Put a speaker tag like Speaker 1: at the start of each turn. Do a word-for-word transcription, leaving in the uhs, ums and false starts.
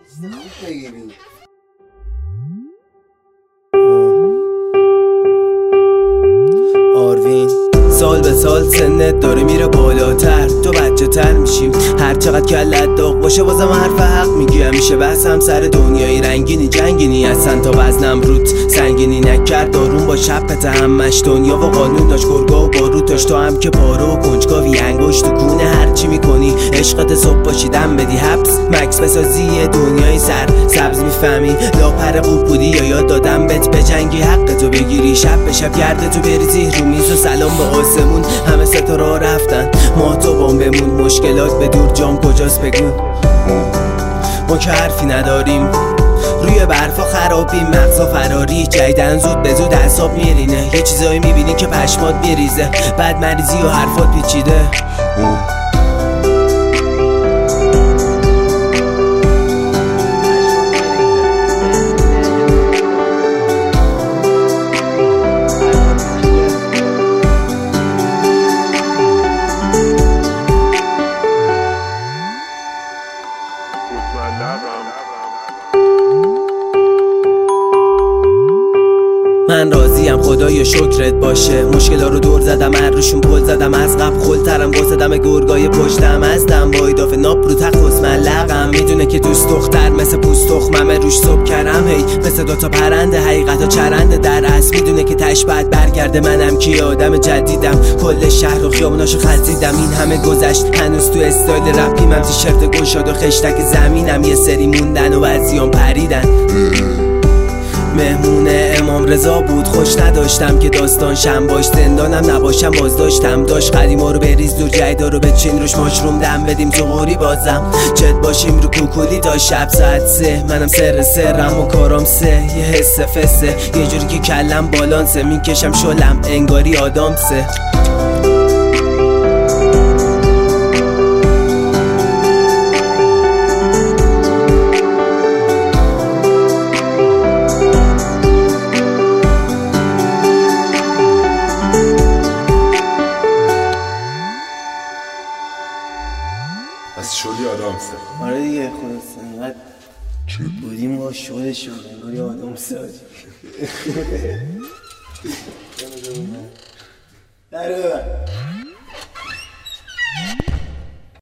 Speaker 1: خوب بگیری.
Speaker 2: آروین سال به سال سنت داره میره بالاتر، تو بچه تر میشیم. هر چقدر کلت داغ باشه بازم حرف حق میگی. همیشه بحثم سر دنیای رنگینی جنگینی هستن تا وزنم روت سنگینی نکرد دارون با شپت همش دنیا و قانون داشت گرگا و بارو داشت. تو هم که پارو و کنجکاوی انگشت تو کونه هرچی میکنی عشقت صبح باشیدم بدی حبس مکس بسازی دنیای سر سبز میفهمی لاپر خوب بودی یا یاد دادم بهت بجنگی حق تو بگیری شب به شب گرده تو بریزی رو میز و سلام به آسمون. همه ستاره رفتن ما تو بام بمون مشکلات به دور جام کجاست بگو. ما که حرفی نداریم روی برفا خرابیم مغزا فراری جیدن زود به زود اعصاب میرینه. یه چیزایی میبینی که پشمات میریزه بعد مریضی و حرفات پیچیده. من راضیم خدایا شکرت باشه مشکلا رو دور زدم من روشون پل زدم از قبل خلترم گسدم گرگای پشتم ازدم با ایداف ناب رو تخص من لقم میدونه که دوست دختر مثل پوست تخممه روش صبح کرم هی مثل دوتا پرنده حقیقتا چرنده در اصل میدونه که تش بعد برگرده. منم کی آدم جدیدم کل شهر و خیابوناشو خزیدم این همه گذشت هنوز تو استایل رپیمم تیشرت گشاد و خشتک زمینم یه سری موندن و بعضیام پریدن. مهمون امام رضا بود خوش نداشتم که داستان شم باش زندانم نباشم باز داشتم داشت قدیما رو بریز دور جیدا رو بچین روش ماشروم دم بدیم تو غوری بازم چت باشیم رو کوکولی تا شب ساعت سه منم سر سرم و کارام سه یه حس فسه یه جوری که کلم بالانسه میکشم شلم انگاری آدم سه.
Speaker 1: پس شدی آدم سه.
Speaker 2: آره دیگه خلاص انقدر بودیم با شده شد انگاری آدم سه آجی در ببر